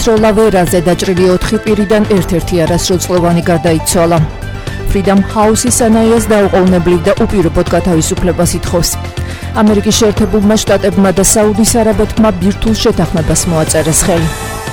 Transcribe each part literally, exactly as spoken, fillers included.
სროლა ვერაზე დაჭრილი ოთხი პირიდან ერთ-ერთი არასრულწლოვანი გარდაიცვალა. Freedom House-ი სანაიას დაუყოვნებლივ და უპირობოდ გათავისუფლებას ითხოვს. ამერიკის შეერთებულმა შტატებმა და საუდის არაბეთმა ბირთვულ შეთანხმებას მოაწერეს ხელი.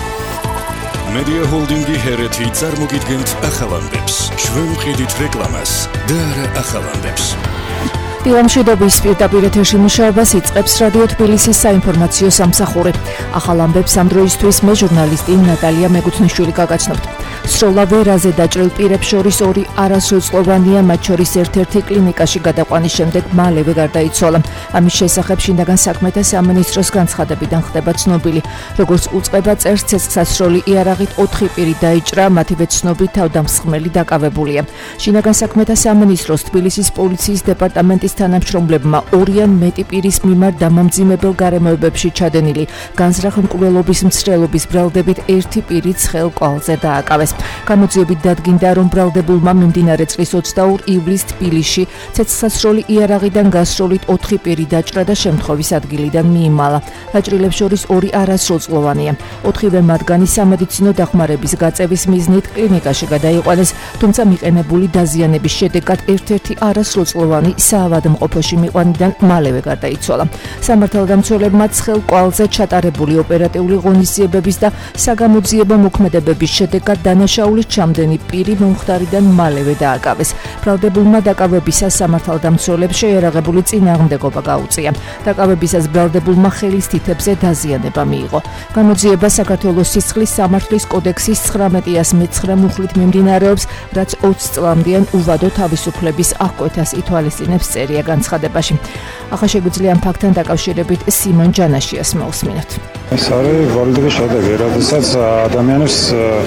Media Holding-ი ჰერეთი წარმოგიდგენთ ახალამდებს. ჩვენ ვყიდით რეკლამას და არა ახალამდებს. დილამშვიდობის პირდაპირ ეთერში მუშაობას იწყებს რადიო თბილისის საინფორმაციო სამსახური. ახალ ამბებს ამ დროისთვის მე ჟურნალისტი ნატალია მეგუთნიშვილი გაგაცნობთ. სროლა ვერაზე დაჭრილ პირებს შორის ორი არასრულწლოვანია, მათ შორის ერთ-ერთი კლინიკაში გადაყვანის შემდეგ მალევე გარდაიცვალა. ამის შესახებ შინაგან საქმეთა სამინისტროს განცხადებიდან ხდება ცნობილი. როგორც უწყება წერს, ცეცხლსასროლი იარაღით ოთხი პირი დაიჭრა, მათივე ცნობით თავდამსხმელი დაკავებულია. შინაგან საქმეთა სამინისტროს თბილისის პოლიციის დეპარტამენტის თანამშრომლებმა ორი ან მეტი პირის მიმართ დამამძიმებელ გარემოებებში ჩადენილი განზრახ მკვლელობის მცდელობის ბრალდებით ერთი პირი ცხელ კვალზე დააკავეს. გამოძიებით დადგინდა, რომ ბრალდებულმა მიმდინარე წლის ოცდაორ ივლისს თბილისში ცეცხლსასროლი იარაღიდან გასროლით ოთხი პირი დაჭრა და შემთხვევის ადგილიდან მიიმალა. დაჭრილებს შორის ორი არასრულწლოვანია. ოთხივე მათგანი სამედიცინო დახმარების გაწევის მიზნით კლინიკაში გადაიყვანეს, თუმცა მიყენებული დაზიანების შედეგად ერთ-ერთი არასრულწლოვანი საავადმყოფოში მიყვანიდან მალევე გარდაიცვალა. სამართალდამცველებმა ცხელ კვალზე ჩატარებული ოპერატიული ღონისძიებების და საგამოძიებო მოქმედებების შედეგად დანაშაულის ჩამდენი პირი მომხდარიდან მალევე დააკავეს. ბრალდებულმა დაკავებისას სამართალდამცველებს შეიარაღებული წინააღმდეგობა გაუწია. დაკავებისას ბრალდებულმა ხელის თითებზე დაზიანება მიიღო. გამოძიება საქართველოს სისხლის სამართლის კოდექსის ცხრამეტი მეცხრე მუხლით მიმდინარეობს, რაც ოცი წლამდიან უვადო თავისუფლების აღკვეთას ითვალისწინებს წერია განცხადებაში. ახლა შეგვიძლია ამ ფაქტთან დაკავშირებით სიმონ ჯანაშიას მოვსმინოთ. ეს არის ვალიდური შედეგი, როდესაც ადამიანებს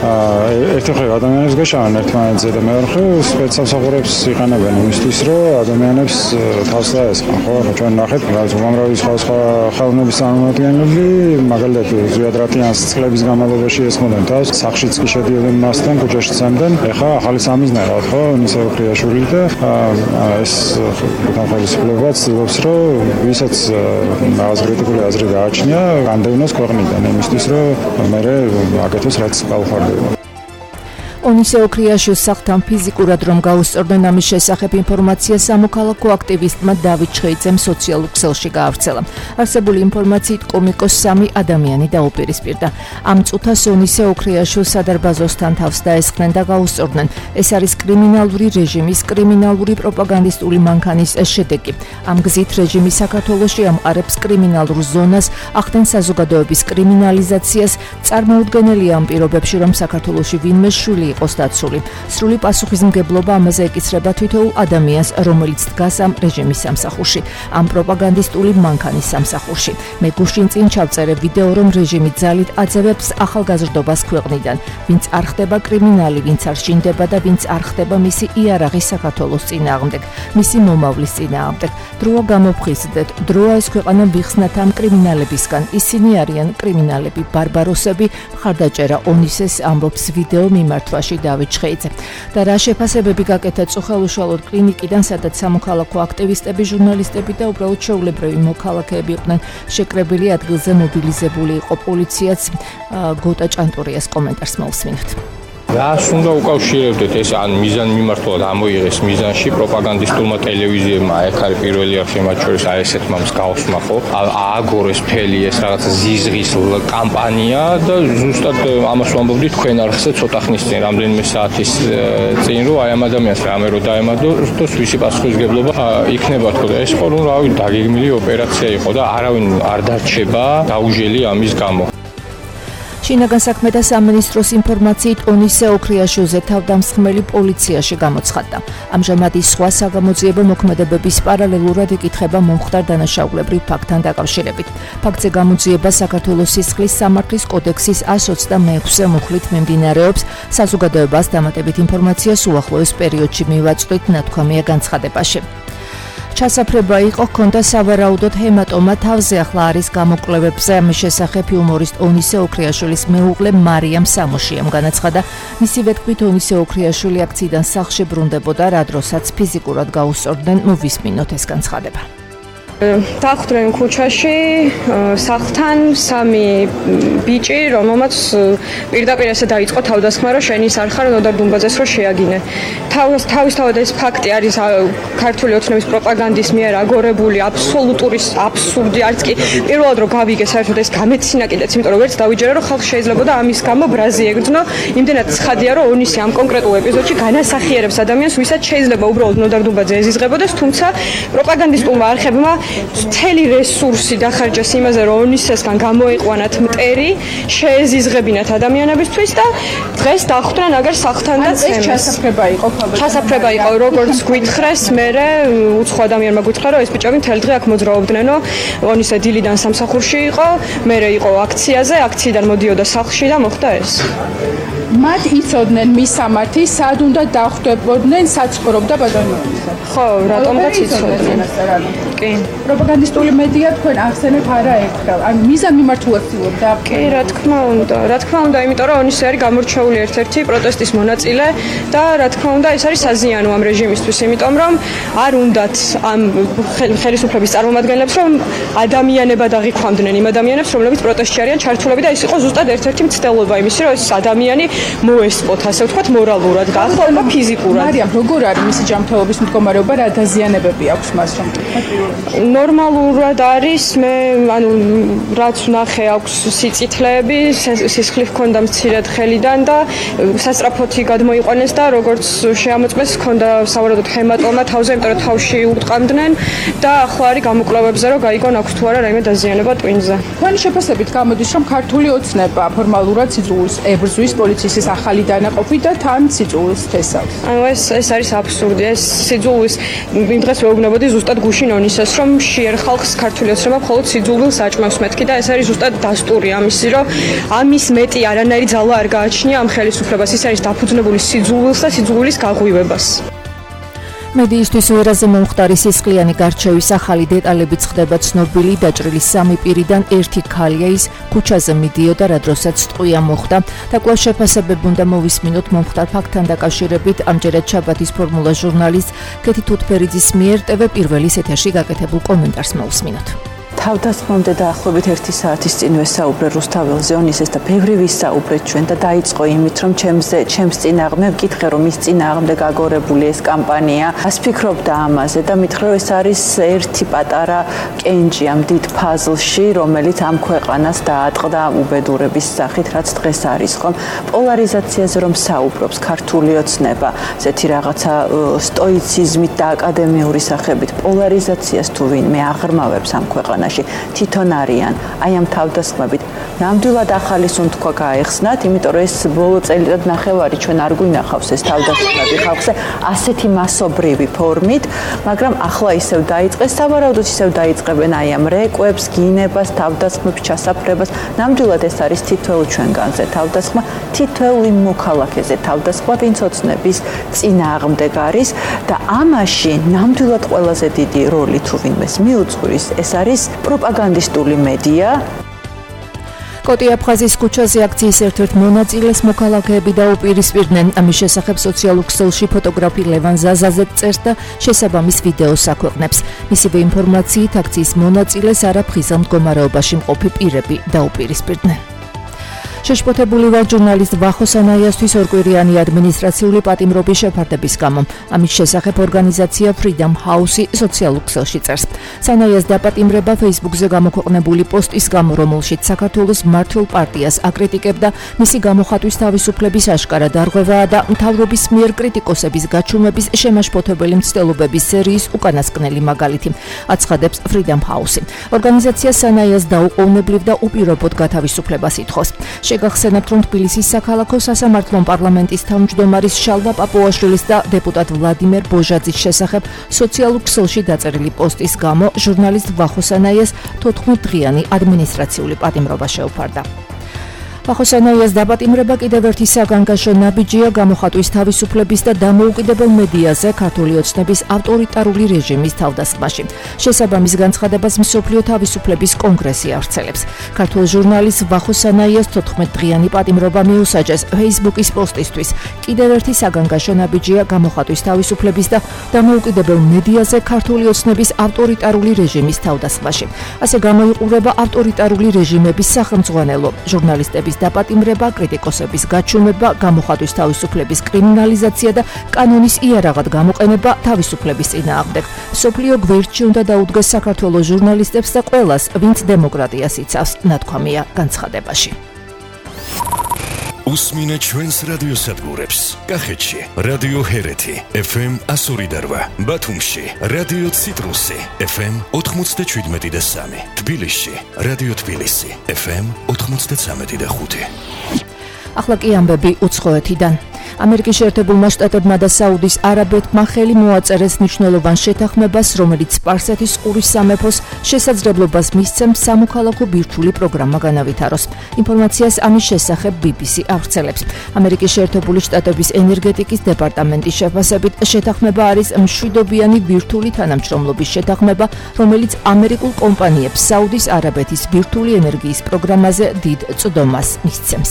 ერთი მხრივ ადამიანებს გეშავენ ერთმანეთზე და მეორე მხრივ სპეცსამსახურებს იყენებენ იმისთვის, რომ ადამიანებს თავს დაესხან, ხო? ჩვენ ნახეთ, რაც უამრავი სხვადასხვა ხელოვნების წარმომადგენლები, მაგალითად ზვიადრატიან სისხლების განმავლობაში ესხმოდნენ თავს, სახლშიც კი შედიოდნენ მასთან, ქუჩაში წამდნენ. ეხლა ახალი სამიზნეა, ხო? ნისო ქრიაშვილი და ეს თავისუფლება ცდილობს, რომ ვისაც რაღაც კრიტიკული აზრი გააჩნია, განდევნოს ქვეყნიდან, იმისთვის, რომ მე აკეთოს რაც გაუხარდება. ონისე ოქრიაშვილს სახლთან ფიზიკურად რომ გაუსწორდნენ, ამის შესახებ ინფორმაცია სამოქალაქო აქტივისტმა დავით ჩხეიძემ სოციალურ ქსელში გაავრცელა. არსებული ინფორმაციით კომიკოს სამი ადამიანი დაუპირისპირდა. ამ წუთას ონისე ოქრიაშვილს სადარბაზოსთან თავს დაესხნენ და გაუსწორდნენ. ეს არის კრიმინალური რეჟიმის კრიმინალური პროპაგანდისტული მანქანის შედეგი. ამ გზით რეჟიმი საქართველოში ამყარებს კრიმინალურ ზონას, ახდენს საზოგადოების კრიმინალიზაციას. წარმოუდგენელია ამ პირობებში, რომ საქართველოში ვინმე შვილი იყოს დაცული. სრული პასუხისმგებლობა ამაზე ეკისრება თითოეულ ადამიანს, რომელიც დგას ამ რეჟიმის სამსახურში, ამ პროპაგანდისტული მანქანის სამსახურში. მე გუშინ წინ ჩავწერე ვიდეო, რომ რეჟიმი ძალით აძევებს ახალგაზრდობას ქვეყნიდან, ვინც არ ხდება კრიმინალი, ვინც არ შინდება და ვინც არ ხდება მისი იარაღი საქართველოს წინააღმდეგ, მისი მომავლის წინააღმდეგ. დროა გამოფხიზდეთ, დროა ეს ქვეყანა ვიხსნათ ამ კრიმინალებისგან. ისინი არიან კრიმინალები, ბარბაროსები, მხარდაჭერა ონისეს ამბობს ვიდეო მიმართვა დავით ჩხეიძე. და რა შეფასებები გაკეთა წუხელუშალოდ კლინიკიდან, სადაც სამოქალაქო აქტივისტები, ჟურნალისტები და უბრალოდ ჩვეულებრივი მოქალაქეები იყვნენ შეკრებილი, ადგილზე მობილიზებული იყო პოლიციაც. გოტა ჭანტურიას კომენტარს მოვსმინოთ. რას უნდა უკავშირებდეთ ეს ან მიზან მიმართულად ამოიღეს მიზანში პროპაგანდისტულმა ტელევიზიებმა, ეგ არის პირველი არხი მათ შორის აი ესეთმა მსგავსმა, ხო? ააგორეს ფელი ეს რაღაც ზიზღის კამპანია და ზუსტად ამას ვამბობდი თქვენ არხზე ცოტა ხნის წინ, რამდენიმე საათის წინ, რომ აი ამ ადამიანს რამე რო დაემადოს, ვისი პასუხისმგებლობა იქნება, თქო და ეს ხო რომ რავი დაგეგმილი ოპერაცია იყო და არავინ არ დარჩება დაუჟელი ამის გამო. შინაგან საქმეთა სამინისტროს ინფორმაციით ონისე ოქრიაშვილზე თავდამსხმელი პოლიციაში გამოცხადდა. ამჟამად ის სხვა საგამოძიებო მოქმედებების პარალელურად იკითხება მომხდარ დანაშაულებრივ ფაქტთან დაკავშირებით. ფაქტზე გამოძიება საქართველოს სისხლის სამართლის კოდექსის ას ოცდამეექვსე მუხლით მიმდინარეობს. საზოგადოებას დამატებით ინფორმაციას უახლოეს პერიოდში მივაწვდით, ნათქვამია განცხადებაში. ჩასაფრება იყო, ჰქონდა სავარაუდოდ ჰემატომა თავზე, ახლა არის გამოკვლევებზე. ამის შესახებ იუმორისტ ონისე ოქრიაშვილის მეუღლე მარიამ სამოშიამ განაცხადა. მისივე თქმით, ონისე ოქრიაშვილი აქციიდან სახლში ბრუნდებოდა, რა დროსაც ფიზიკურად გაუსწორდნენ. მოვისმინოთ ეს განცხადება. დახვდნენ ქუჩაში სახლთან სამი ბიჭი, რომელმაც პირდაპირ ესე დაიწყო თავდასხმა, რომ შენი ის არ ხარ ნოდარ დუმბაძეს რო შეაგინე. თავისთავად ეს ფაქტი არის ქართული ოცნების პროპაგანდის მიერ აგორებული აბსოლუტური აბსურდი, არც კი პირველად რომ გავიგე საერთოდ ეს გამეცინა კიდეც, იმიტომ რომ ვერც დავიჯერა რომ ხალხი შეიძლებოდა ამის გამო ბრაზი ეგრძნო, იმდენად ცხადია რომ ონისი ამ კონკრეტულ ეპიზოდში განასახიერებს ადამიანს, ვისაც შეიძლება უბრალოდ ნოდარ დუმბაძე ეზიზღებოდეს, თუმცა პროპაგანდისტულმა არხებმა მთელი რესურსი დახარჯეს იმაზე, რომ ონისესგან გამოიყვანათ მტერი, შეეზიზღებინათ ადამიანებისთვის და დღეს დახვდნენ აგერ სახლთან და ეს ჩასაფრება იყო ფაბრიკა. ჩასაფრება იყო, როგორც გვითხრეს, მერე უცხო ადამიანმა გითხრა, რომ ეს ბიჭები მთელი დღე აქ მოძრაობდნენო, ონისე დილიდან სამსახურში იყო, მერე იყო აქციაზე, აქციიდან მოდიოდა სახლში და მოხდა ეს. მათ იცოდნენ მისამართი, სად უნდა დახვდებოდნენ, საცხოვრობდა ბატონიოსი. ხო, რატომღაც იცოდნენ. კი. პროპაგანდისტული მედია თქვენ ახსენეთ არა ერთხელ. ან მიზან მიმართულად ცდილობდა. კი, რა თქმა უნდა, რა თქმა უნდა, იმიტომ რომ ონისი არის გამორჩეული ერთ-ერთი პროტესტის მონაწილე და რა თქმა უნდა, ეს არის საზიანო ამ რეჟიმისთვის, იმიტომ რომ არ უნდათ ამ ხელისუფლების წარმომადგენლებს, რომ ადამიანებად აღიქვამდნენ იმ ადამიანებს, რომლებიც პროტესტში არიან ჩართულები და ეს იყო ზუსტად ერთ-ერთი მცდელობა იმისი, რომ ეს ადამიანი მოესწოთ, ასე ვთქვათ, მორალურად, გახლავდა ფიზიკურად. მარიამ, როგორ არის მისი ჯანმრთელობის მდგომარეობა, რა დაზიანებები აქვს მას რომ ნორმალურად არის, მე ანუ რაც ნახე აქვს სიწითლეები, სისხლი ჰქონდა მცირედ ხელიდან და სასწრაფოთი გადმოიყვანეს და როგორც შეამოწმეს, ჰქონდა სავარაუდოდ ჰემატომა თავზე, იმიტომ რომ თავში უტყამდნენ და ახლა არის გამოკვლევებზე, რომ გაიგონ აქვს თუ არა რაიმე დაზიანება ტვინზე. თქვენი შეფასებით გამოდის, რომ ქართული ოცნება ფორმალურად სიძულვილს ებრძვის პოლიციის ახალი დანაყოფი და თან სიძულვილს თესავს. ანუ ეს ეს არის აბსურდი, ეს სიძულვილს იმ დღეს ვეუბნებოდი ზუსტად გუშინ ონისეს, რომ შეერ ხალხს ქართული ოცნება მხოლოდ სიძულვილს აჭმევს მეთქი და ეს არის ზუსტად დასტური ამისი, რომ ამის მეტი არანაირი ძალა არ გააჩნია ამ ხელისუფლებას, ის არის დაფუძნებული სიძულვილს და სიძულვილის გაღვივებას. მედიისთვის ვერაზე მომხდარი სისხლიანი გარჩევის ახალი დეტალებიც ხდება ცნობილი. დაჭრილი სამი პირიდან ერთი ქალია, ის ქუჩაზე მიდიოდა, რა დროსაც ტყვია მოხდა და კვლავ შეფასებები უნდა მოვისმინოთ მომხდარ ფაქტთან დაკავშირებით. ამჯერად შაბათის ფორმულა ჟურნალისტ კეთი თუთფერიძის მიერ ტევ პირველის ეთერში გაკეთებულ კომენტარს მოვისმინოთ. თავდასხმამდე დაახლოებით ერთი საათის წინ ვესაუბრე რუსთაველზე ონისეს და ბევრი ვისაუბრეთ ჩვენ და დაიწყო იმით, რომ ჩემზე, ჩემს წინააღმდეგ მკითხე, რომ ის წინააღმდეგ აგორებული ეს კამპანია, ას ფიქრობდა ამაზე და მითხრა, რომ ეს არის ერთი პატარა კენჭი ამ დიდ ფაზლში, რომელიც ამ ქვეყანას დაატყდა უბედურების სახით, რაც დღეს არის, ხომ? პოლარიზაციაზე რომ საუბრობს ქართული ოცნება, ესეთი რაღაცა სტოიციზმით და აკადემიური სახებით, პოლარიზაციას თუ ვინმე აღრმავებს ამ ქვეყანაში თვითონ არიან აი ამ თავდასხმებით. ნამდვილად ახალი სუნთქვა გაეხსნათ, იმიტომ რომ ეს ბოლო წელიწად ნახევარი ჩვენ არ გვინახავს ეს თავდასხმები ხალხზე ასეთი მასობრივი ფორმით, მაგრამ ახლა ისევ დაიწყეს, სავარაუდოდ ისევ დაიწყებენ აი ამ რეკვებს, გინებას, თავდასხმებს, ჩასაფრებას. ნამდვილად ეს არის თითოეულ ჩვენგანზე თავდასხმა, თითოეულ იმ მოქალაქეზე თავდასხმა, ვინც ოცნების წინააღმდეგ არის და ამაში ნამდვილად ყველაზე დიდი როლი თუ ვინმეს მიუძღვის, ეს არის პროპაგანდისტული მედია. კოტი აფხაზის ქუჩაზე აქციის ერთ-ერთ მონაწილეს მოქალაქეები დაუპირისპირდნენ. ამის შესახებ სოციალურ ქსელში ფოტოგრაფი ლევან ზაზაძე წერს და შესაბამის ვიდეოს აქვეყნებს. მისივე ინფორმაციით აქციის მონაწილეს არაფხიზელ მდგომარეობაში მყოფი პირები დაუპირისპირდნენ. შეშფოთებული ვარ ჟურნალისტ ვახო სანაიასთვის ორკვირიანი ადმინისტრაციული პატიმრობის შეფარდების გამო. ამის შესახებ ორგანიზაცია Freedom House სოციალურ ქსელში წერს. სანაიას დაპატიმრება Facebook-ზე გამოქვეყნებული პოსტის გამო, რომელშიც საქართველოს მმართველ პარტიას აკრიტიკებდა, მისი გამოხატვის თავისუფლების აშკარა დარღვევაა და მთავრობის მიერ კრიტიკოსების გაჩუმების შემაშფოთებელი მცდელობების სერიის უკანასკნელი მაგალითი, აცხადებს Freedom House. ორგანიზაცია სანაიას დაუყოვნებლივ და უპირობოდ გათავისუფლებას ითხოვს. შეგახსენებთ, რომ თბილისის საქალაქო სასამართლომ პარლამენტის თავმჯდომარის შალვა პაპუაშვილის და დეპუტატ ვლადიმერ ბოჟაძის შესახებ სოციალურ ქსელში დაწერილი პოსტის გამო ჟურნალისტ ვახო სანაიას თოთხმეტ დღიანი ადმინისტრაციული პატიმრობა შეუფარდა. ვახოსანაიას დაპატიმრება კიდევ ერთი საგანგაშო ნაბიჯია გამოხატვის თავისუფლების და დამოუკიდებელ მედიაზე ქართული ოცნების ავტორიტარული რეჟიმის თავდასხმაში. შესაბამის განცხადებას მსოფლიო თავისუფლების კონგრესი ავრცელებს. ქართულ ჟურნალისტ ვახოსანაიას თოთხმეტდღიანი პატიმრობა მიუსაჯეს Facebook-ის პოსტისთვის. კიდევ ერთი საგანგაშო ნაბიჯია გამოხატვის თავისუფლების და დამოუკიდებელ მედიაზე ქართული ოცნების ავტორიტარული რეჟიმის თავდასხმაში. ასე გამოიყურება ავტორიტარული რეჟიმების სახელმძღვანელო, ჟურნალისტების დაპატიმრება, კრიტიკოსების გაჩუმება, გამოხატვის თავისუფლების კრიმინალიზაცია და კანონის იარაღად გამოყენება თავისუფლების წინააღმდეგ. მსოფლიო გვერდში უნდა დაუდგეს საქართველოს ჟურნალისტებს და ყველას, ვინც დემოკრატიას იცავს, ნათქვამია განცხადებაში. უსმინე ჩვენს რადიოსადგურებს. კახეთში რადიო ჰერეთი ეფ ემ εκατო ორი და რვა, ბათუმში რადიო ციტრუსი ეფ ემ ოთხმოცდაშვიდმეტი და სამი, თბილისში რადიო თბილისი ეფ ემ ოთხმოცდაცამეტი და ხუთი. ახლა კი ამბები უცხოეთიდან. ამერიკის შეერთებულმა შტატებმა და საუდის არაბეთმა ხელი მოაწერეს მნიშვნელოვან შეთანხმებას, რომელიც სპარსეთის ყურის სამეფოს შესაძლებლობას მისცემს სამოქალაქო ბირთვული პროგრამა განავითაროს. ინფორმაციას ამის შესახებ ბი ბი სი ავრცელებს. ამერიკის შეერთებული შტატების ენერგეტიკის დეპარტამენტის შეფასებით, შეთანხმება არის მშვიდობიანი ბირთვული თანამშრომლობის შეთანხმება, რომელიც ამერიკულ კომპანიებს საუდის არაბეთის ბირთვული ენერგიის პროგრამაზე დიდ წვდომას მისცემს.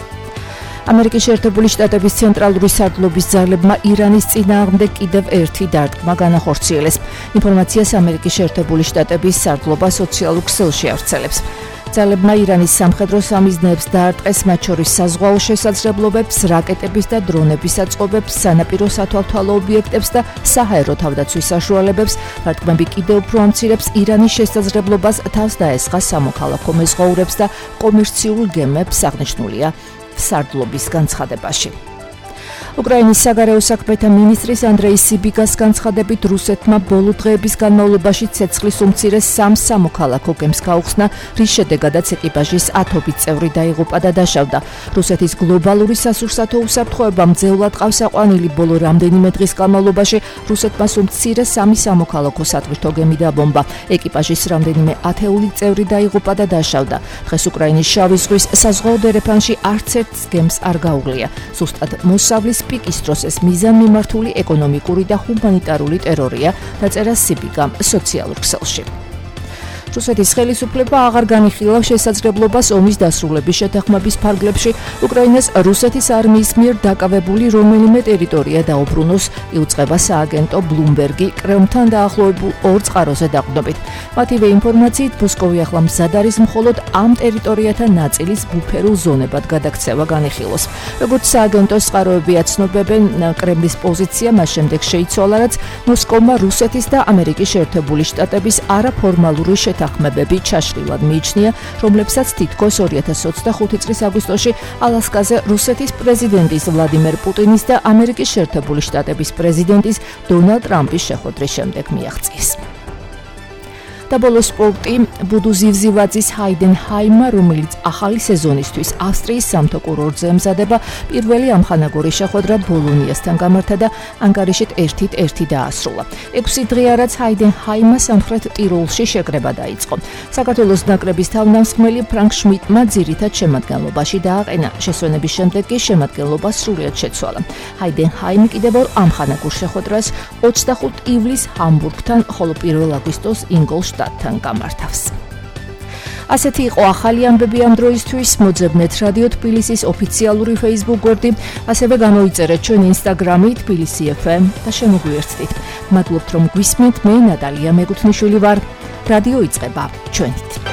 ამერიკის შეერთებული შტატების ცენტრალური სარდლობის ძალებმა ირანის წინააღმდეგ კიდევ ერთი დარტყმა განახორციელეს. ინფორმაციას ამერიკის შეერთებული შტატების სარდლობა სოციალურ ქსელში ავრცელებს. ძალებმა ირანის სამხედრო სამიზნეებს დაარტყეს, მათ შორის საზღვაო შესაძლებლობებს, რაკეტების და დრონების აწყობებს, სანაპირო სათვალთვალო ობიექტებს და საჰაერო თავდაცვის საშუალებებს. დარტყმები კიდევ უფრო ამცირებს ირანის შესაძლებლობას თავს დაესხა სამოქალაქო მეზღვაურებს და კომერციულ გემებს, აღნიშნულია სარდლობის განცხადებაში. უკრაინის საგარეო საქმეთა მინისტრის ანდრეი სიბიგას განცხადებით, რუსეთმა ბოლო დღეების განმავლობაში ცეცხლის უმცირეს სამ სამოქალაქო გემს გაუხსნა, რის შედეგადაც ეკიპაჟის ათობით წევრი დაიღუპა და დაშავდა. რუსეთის გლობალური სასურსათო უსაფრთხოება მძევლად ყავს აყვანილი. ბოლო რამდენიმე დღის განმავლობაში რუსეთმა უმცირეს სამი სამოქალაქო სატვირთო გემი დაბომბა. ეკიპაჟის რამდენიმე ათეული წევრი დაიღუპა და დაშავდა. დღეს უკრაინის შავი ზღვის საზღვაო დერეფანში არც ერთ გემს არ გაუღლია. ზუსტად მოსავლის პიკის დროს ეს მიზანმიმართული ეკონომიკური და ჰუმანიტარული ტერორია, დაწერა სიბიგამ სოციალურ ქსელში. რუსეთის ხელისუფლება აღარ განიხილა შესაძლებლობას ომის დასრულების შეთანხმების ფარგლებში უკრაინას რუსეთის არმიის მიერ დაკავებული რომელიმე ტერიტორია დაუბრუნოს, იუწყება სააგენტო ბლუმბერგი კრემლთან დაახლოებულ ორ წყაროზე დაყრდნობით. მათივე ინფორმაციით, მოსკოვი ახლა მზად არის მხოლოდ ამ ტერიტორიათა ნაწილის ბუფერულ ზონებად გადაქცევა განიხილოს. როგორც სააგენტოს წყაროები აცნობებენ, კრემლის პოზიცია მას შემდეგ შეიცვალა, რაც მოსკოვმა რუსეთის და ამერიკის შეერთებული შტატების არაფორმალური შეთანხმებები ჩაშლილად მიიჩნია, რომლებსაც თითქოს ორი ათას ოცდახუთი წლის აგვისტოში ალასკაზე რუსეთის პრეზიდენტის ვლადიმერ პუტინის და ამერიკის შეერთებული შტატების პრეზიდენტის დონალდ ტრამპის შეხვედრის შემდეგ მიაღწიეს. და ბოლოს სპორტი, ბუდუ ზივზივაძის ჰაიდენჰაიმა, რომელიც ახალი სეზონისთვის ავსტრიის სამთო კურორტზე ემზადება, პირველი ამხანაგური შეხვედრა ბოლონიასთან გამართა და ანგარიშით ერთით ერთი დაასრულა. ექვსი დღე რაც ჰაიდენჰაიმა სამხრეთ ტიროლში შეკრება დაიწყო. საქართველოს ნაკრების თავდამსხმელი ფრანკ შმიდტმა ძირითად შემადგენლობაში დააყენა. შესვენების შემდეგ კი შემადგენლობა სრულად შეცვალა. ჰაიდენჰაიმი კიდევ ორ ამხანაგურ შეხვედრას ოცდახუთი ივლისს ჰამბურგთან, ხოლო პირველ აგვისტოს ინგოლშტადტთან გამართავს. ასეთი იყო ახალი ამბები ამ დროისთვის. მოძებნეთ რადიო თბილისის ოფიციალური Facebook გვერდი, ასევე გამოიწერეთ ჩვენ Instagram-ი თბილისი ეფ ემ და შემოგვიერთდით. მადლობთ რომ გვისმენთ, მე ნატალია მეგუთნიშვილი ვარ. რადიო იწყება ჩვენით.